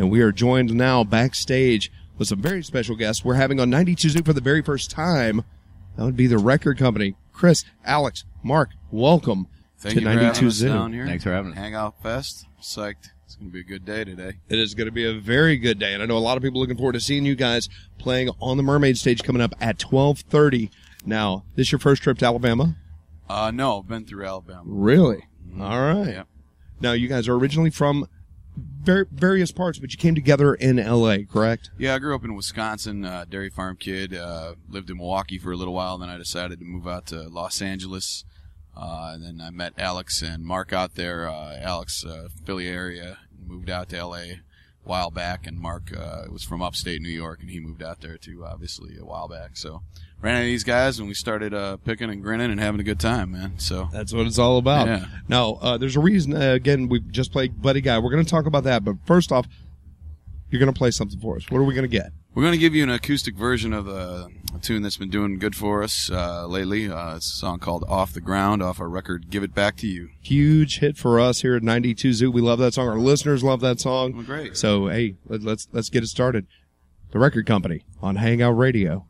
and we are joined now backstage with some very special guests we're having on 92 Zoo for the very first time. That would be the record company. Chris, Alex, Mark, welcome Thank to you 92 for having us Zoo. down here. Thanks for having us. Hangout Fest. Psyched. It's going to be a good day today. It is going to be a very good day, and I know a lot of people looking forward to seeing you guys playing on the Mermaid stage coming up at 12:30. Now, this your first trip to Alabama? No, I've been through Alabama. Really? All right. Yeah. Now, you guys are originally from various parts, but you came together in L.A., correct? Yeah, I grew up in Wisconsin, dairy farm kid. Lived in Milwaukee for a little while, then I decided to move out to Los Angeles. And then I met Alex and Mark out there. Alex, Philly area, moved out to L.A. a while back, and Mark was from upstate New York, and he moved out there too, obviously, a while back. So ran into these guys, and we started picking and grinning and having a good time, man. So That's what it's all about. Yeah. Now, there's a reason, again, we just played Buddy Guy. We're going to talk about that, but first off, you're going to play something for us. What are we going to get? we're going to give you an acoustic version of a tune that's been doing good for us lately. It's a song called Off the Ground off our record Give It Back to You. Huge hit for us here at 92 Zoo. We love that song. Our listeners love that song. Well, great. So, hey, let's get it started. The Record Company on Hangout Radio.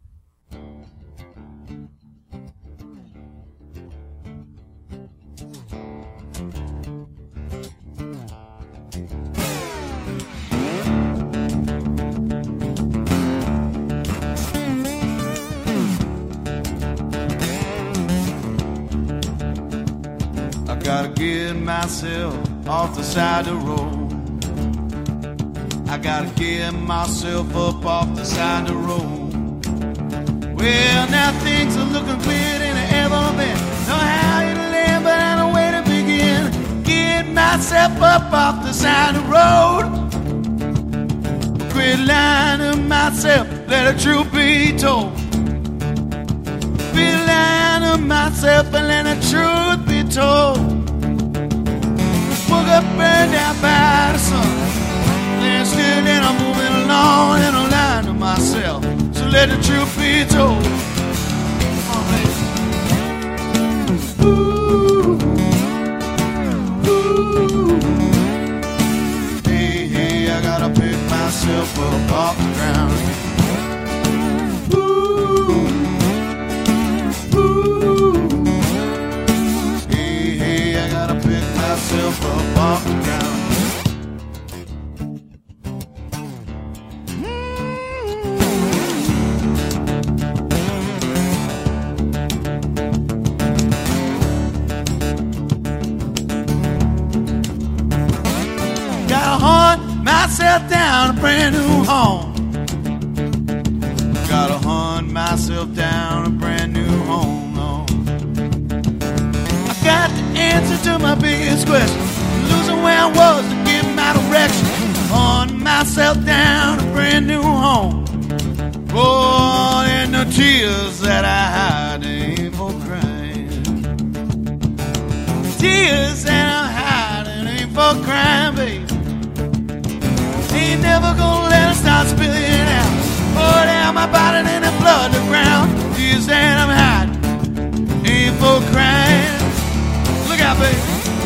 Gotta get myself off the side of the road. I gotta get myself up off the side of the road. Well, now things are looking better than they ever been. Know how to live, but I know where to begin. Get myself up off the side of the road. Quit lying to myself, let the truth be told. Quit lying to myself and let the truth be told. Woke up burned out by the sun. Then still then I'm moving along and I'm lying to myself. So let the truth be told. Come on, baby. Ooh, ooh. Hey, hey, I gotta pick myself up off the ground. Ooh, ooh. Hey, hey, I gotta pick myself up off the ground. Gotta hunt myself down a brand new home. Gotta hunt myself down a brand new home. No. I got the answer to my biggest question. Losing where I was to get my direction. Hunt myself down a brand new home. Oh, and the tears that I hide ain't for crying. Tears that I'm hiding ain't for crying, baby. Ain't never gonna let them start spilling out. Pour down my body and the blood the ground. Tears that I'm hiding ain't for crying. Look out, baby.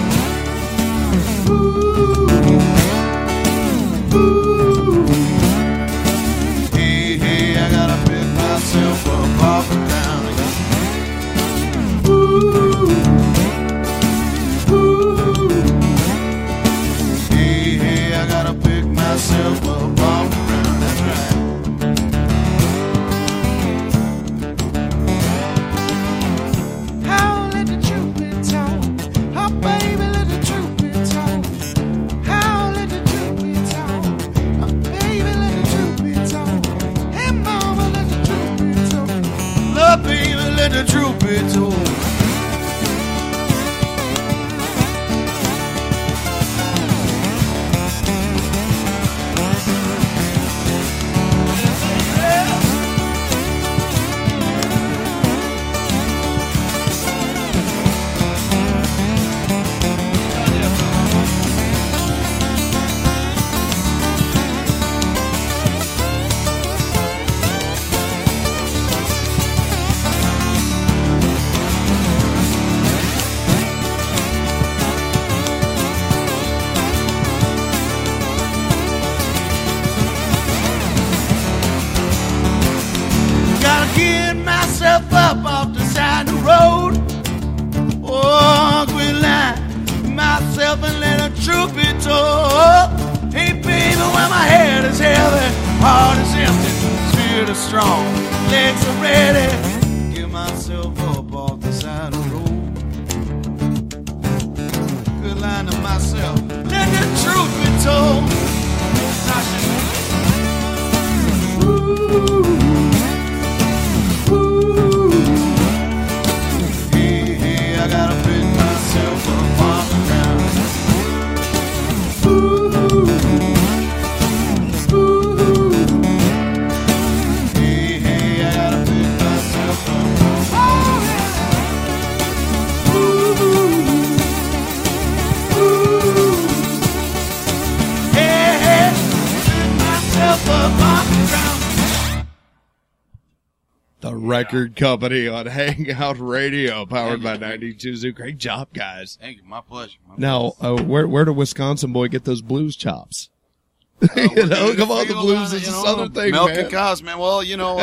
Ooh, ooh. Hey, hey, I gotta pick myself up off the ground again. Ooh, ooh. Hey, hey, I gotta pick myself up off the ground. That's right. How let the truth be told? Oh, baby, let the truth be told. How let the truth be told? Oh, baby, let the truth be told. Hey, mama, let the truth be told. Love, baby, let the truth be told. myself and let the truth be told. Hey baby, when my head is heavy, heart is empty, spirit is strong, legs are ready, give myself up off the side of the road. Good line to myself, let the truth be told. Ooh. I gotta pick myself up off the ground. Ooh, ooh. Hey, I gotta pick myself up. Ooh, ooh. Hey, pick myself up off the ground. The record company on Hangout Radio, powered by 92 Zoo. Great job, guys. Thank you. My pleasure. Now, where do Wisconsin boy get those blues chops? You know, come on, the blues is a southern thing, milk man. and cows, man. Well, you know,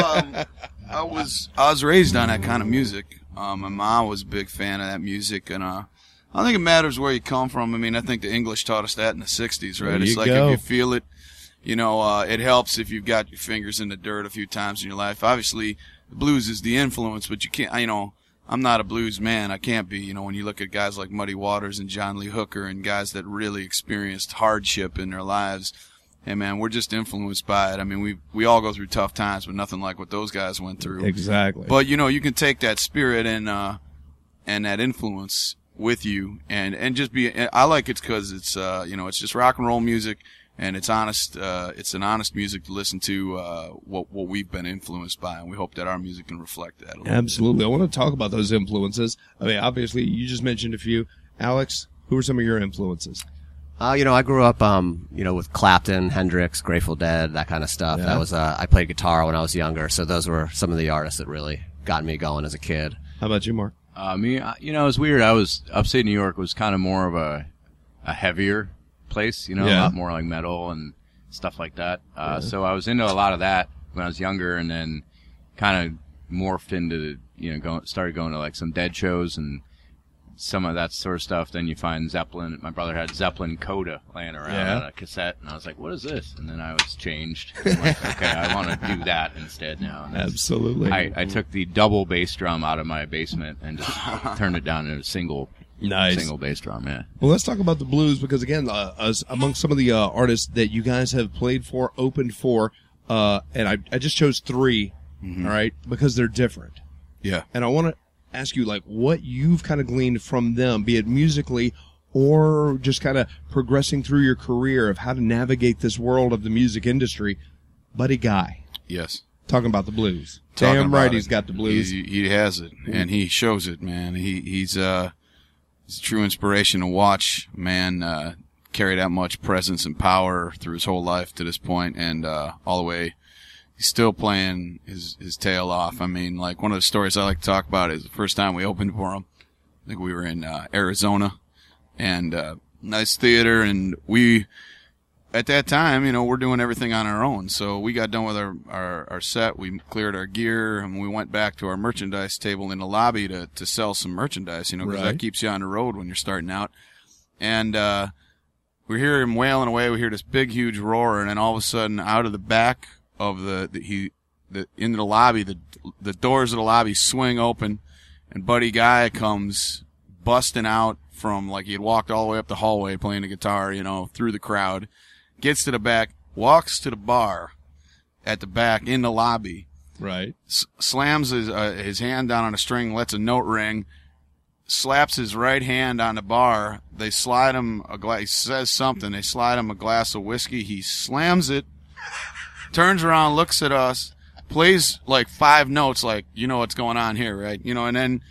I was raised on that kind of music. My mom was a big fan of that music, and I don't think it matters where you come from. I mean, I think the English taught us that in the 60s, right? There It's you like go. if you feel it, you know, it helps if you've got your fingers in the dirt a few times in your life. Obviously, the blues is the influence, but you can't, you know, I'm not a blues man. I can't be, you know, when you look at guys like Muddy Waters and John Lee Hooker and guys that really experienced hardship in their lives. Hey, man, we're just influenced by it. I mean, we all go through tough times, but nothing like what those guys went through. Exactly. But, you know, you can take that spirit and that influence with you and just be, I like it because it's, you know, it's just rock and roll music. And it's honest. It's an honest music to listen to. What we've been influenced by, and we hope that our music can reflect that. A little Absolutely. I want to talk about those influences. I mean, obviously, you just mentioned a few. Alex, who are some of your influences? You know, I grew up, you know, with Clapton, Hendrix, Grateful Dead, that kind of stuff. Yeah. That was, I played guitar when I was younger, so those were some of the artists that really got me going as a kid. How about you, Mark? Me, you know, it was weird. I was upstate New York was kind of more of a heavier place, you know, Yeah. a lot more like metal and stuff like that. So I was into a lot of that when I was younger, and then kind of morphed into, you know, started going to like some Dead shows and some of that sort of stuff. Then you find Zeppelin. My brother had Zeppelin Coda laying around on a cassette, and I was like, what is this? And then I was changed. I'm like, okay, I want to do that instead now. And Absolutely. I took the double bass drum out of my basement and just turned it down into a single bass drum, yeah. Well, let's talk about the blues because, again, among some of the artists that you guys have played for, opened for, and I just chose three, all right, because they're different. Yeah. And I want to ask you, like, what you've kind of gleaned from them, be it musically or just kind of progressing through your career of how to navigate this world of the music industry. Buddy Guy, Yes. talking about the blues. Talking Damn about right it. he's got the blues. He has it, and he shows it, man. He's a true inspiration to watch, man, carry that much presence and power through his whole life to this point, and all the way. He's still playing his tail off. I mean, like, one of the stories I like to talk about is the first time we opened for him. I think we were in Arizona, and nice theater, and we, at that time, you know, we're doing everything on our own. So we got done with our set, we cleared our gear, and we went back to our merchandise table in the lobby to sell some merchandise, you know, because Right. that keeps you on the road when you're starting out. And we hear him wailing away. We hear this big, huge roar, and then all of a sudden, out of the back of into the lobby, the doors of the lobby swing open, and Buddy Guy comes busting out from, like, he had walked all the way up the hallway playing the guitar, you know, through the crowd, gets to the back, walks to the bar at the back in the lobby, Right. slams his hand down on a string, lets a note ring, slaps his right hand on the bar. They slide him a glass. He says something. They slide him a glass of whiskey. He slams it, turns around, looks at us, plays like 5 notes, like, you know what's going on here, right? You know, and then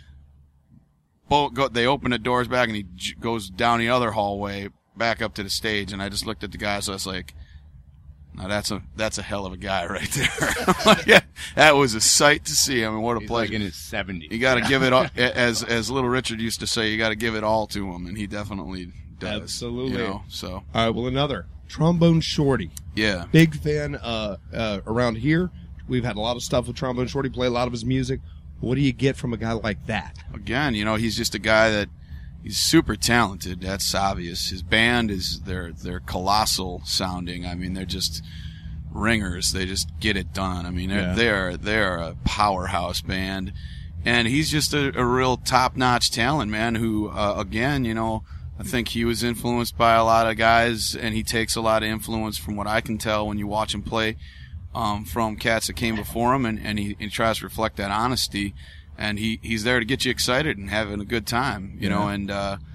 they open the doors back, and he goes down the other hallway back up to the stage. And I just looked at the guys. I was like, now that's a hell of a guy right there. Like, that was a sight to see. I mean, what a He's pleasure. like in his 70s. You got to give it all, as Little Richard used to say, you got to give it all to him, and he definitely does. Absolutely. You know, so All right, well, another. Trombone Shorty. yeah. Big fan around here. We've had a lot of stuff with Trombone Shorty, play a lot of his music. What do you get from a guy like that? Again, you know, he's just a guy that he's super talented. That's obvious. His band is they're colossal sounding. I mean, they're just ringers. They just get it done. I mean, they're a powerhouse band, and he's just a real top-notch talent, man. Who again, you know, I think he was influenced by a lot of guys, and he takes a lot of influence from what I can tell when you watch him play from cats that came before him, and he tries to reflect that honesty, and he's there to get you excited and having a good time, you know, and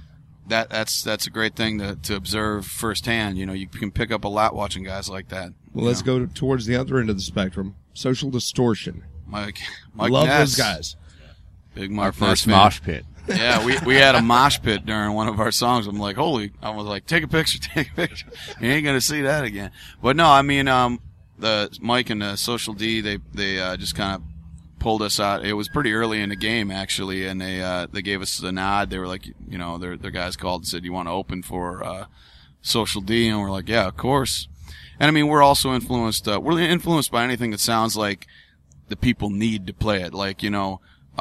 that's a great thing to observe firsthand. You know, you can pick up a lot watching guys like that. Well, let's go towards the other end of the spectrum. Social Distortion. Mike Love Ness. those guys. Big Mike Our first Ness fan. mosh pit. Yeah, we had a mosh pit during one of our songs. I'm like, I was like, take a picture. You ain't gonna see that again. But no, I mean, the Mike and the Social D, they just kind of pulled us out. It was pretty early in the game actually, and they gave us the nod. They were like, you know, their guys called and said, you want to open for Social D, and we're like, yeah, of course. And I mean, we're also influenced. We're influenced by anything that sounds like the people need to play it, like, you know,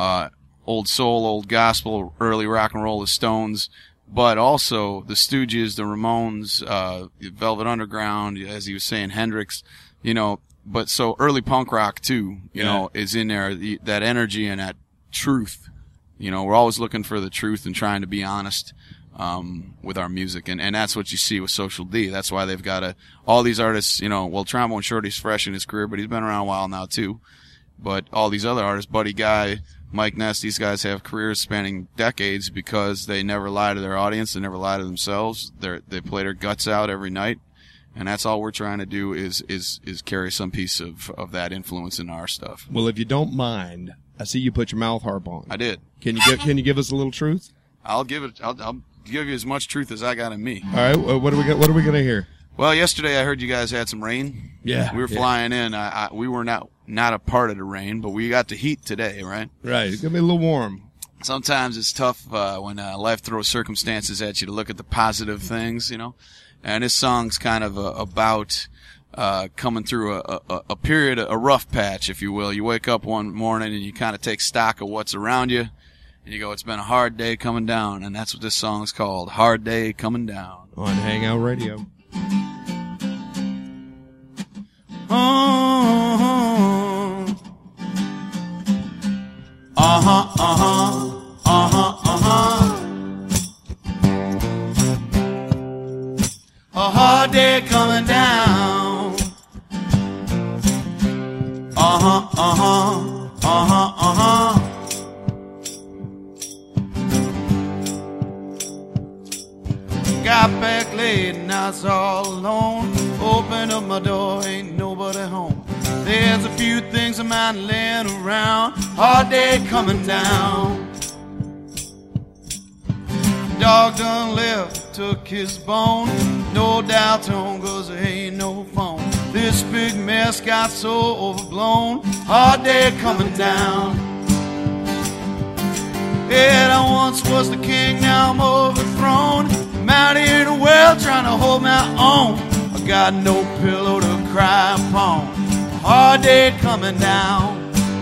old soul, old gospel, early rock and roll, the Stones, but also the Stooges, the Ramones, Velvet Underground, as he was saying, Hendrix, you know, but so early punk rock too, you know, is in there, that energy and that truth. You know, we're always looking for the truth and trying to be honest with our music, and that's what you see with Social D. That's why they've got all these artists, you know, well, Trombone Shorty's fresh in his career, but he's been around a while now too. But all these other artists, Buddy Guy, Mike Ness, these guys have careers spanning decades because they never lie to their audience, they never lie to themselves. They play their guts out every night, and that's all we're trying to do is carry some piece of that influence in our stuff. Well, if you don't mind, I see you put your mouth harp on. I did. Can you give us a little truth? I'll give you as much truth as I got in me. All right. What are we gonna hear? Well, yesterday I heard you guys had some rain. Yeah. We were flying in. We were not a part of the rain, but we got the heat today, right? Right. It's gonna be a little warm. Sometimes it's tough when life throws circumstances at you to look at the positive things, you know. And this song's kind of about coming through a period, a rough patch, if you will. You wake up one morning and you kind of take stock of what's around you, and you go, it's been a hard day coming down, and that's what this song's called, Hard Day Coming Down. On Hangout Radio. A hard day coming down. Got back late and I was all alone. Opened up my door, ain't nobody home. There's a few things of mine laying around. Hard day coming down. Dog done left, took his bone. No doubt home, cause there ain't no phone. This big mess got so overblown. Hard day coming down. Yeah, I once was the king, now I'm overthrown. I'm out here in the world trying to hold my own. I got no pillow to cry upon. Hard day coming down.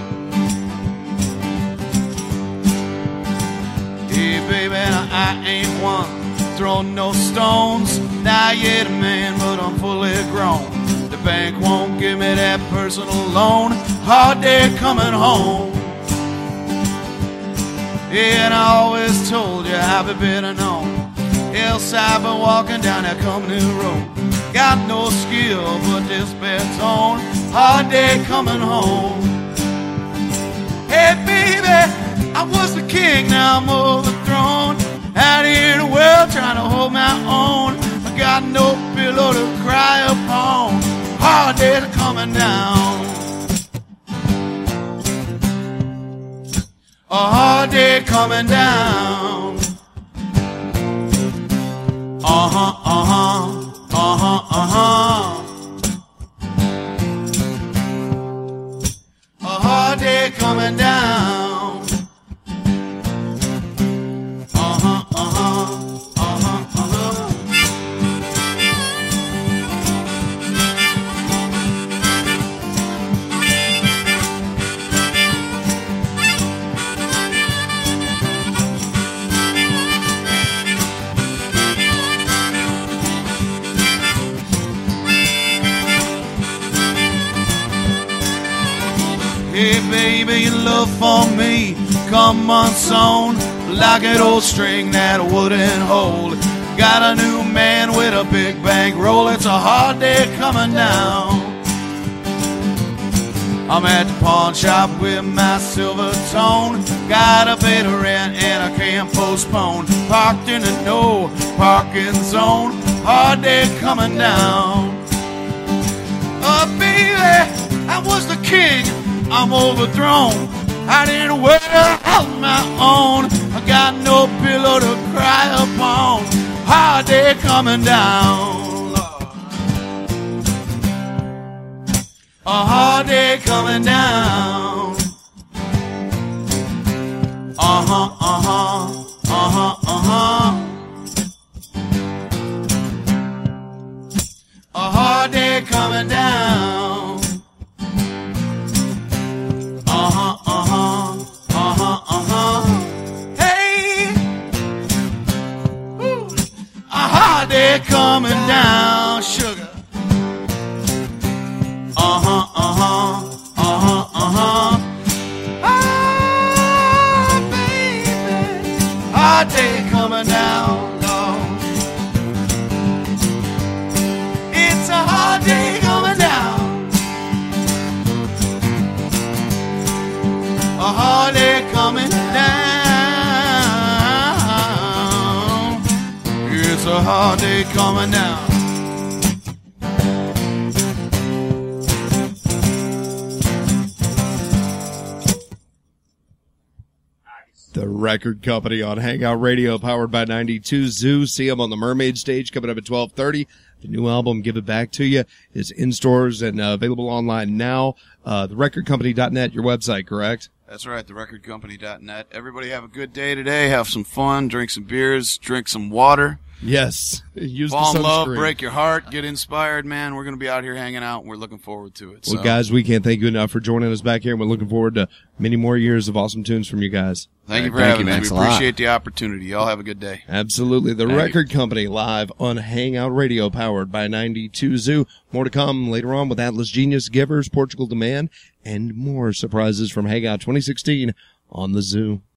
Hey baby, I ain't one throwing no stones. Not yet a man, but I'm fully grown. The bank won't give me that personal loan. Hard day coming home. Yeah, and I always told you I'd be better known. Else I've been walking down that company road. Got no skill but this baritone. Hard day coming home. Hey baby, I was the king, now I'm overthrown. Out here in the world trying to hold my own. I got no pillow to cry upon. Hard days are coming down. A hard day coming down. A hard day coming down. Hey baby, your love for me come unsewn like an old string that wouldn't hold. Got a new man with a big bankroll. It's a hard day coming down. I'm at the pawn shop with my silver tone. Gotta pay the rent and I can't postpone. Parked in a no parking zone. Hard day coming down. Oh baby, I was the king. I'm overthrown. I didn't wear out my own. I got no pillow to cry upon. Hard day coming down, Lord. A hard day coming down. Uh-huh, uh-huh, uh-huh, uh-huh. A hard day coming down. Uh-huh, uh-huh, uh-huh, uh-huh. Hey! Woo. A hard day coming down, sugar. Uh-huh, uh-huh, uh-huh, uh-huh. Ah, baby. Hard day coming down, Lord. It's a hard day coming down. A hard day coming down. It's a hard day coming down. The Record Company on Hangout Radio, powered by 92 Zoo. See them on the Mermaid stage coming up at 12:30. The new album, Give It Back to You, is in stores and available online now. TheRecordCompany.net, your website, correct? That's right, therecordcompany.net. Everybody have a good day today. Have some fun, drink some beers, drink some water. Yes. Use Fall the in love, sunscreen. break your heart, get inspired, man. We're going to be out here hanging out, and we're looking forward to it. Well, So, guys, we can't thank you enough for joining us back here, and we're looking forward to many more years of awesome tunes from you guys. thank you for Thank having you, us. Max, We a lot. appreciate the opportunity. Y'all have a good day. Absolutely. The Thank Record Company live on Hangout Radio, powered by 92 Zoo. More to come later on with Atlas Genius, Givers, Portugal Demand, and more surprises from Hangout 2016 on the Zoo.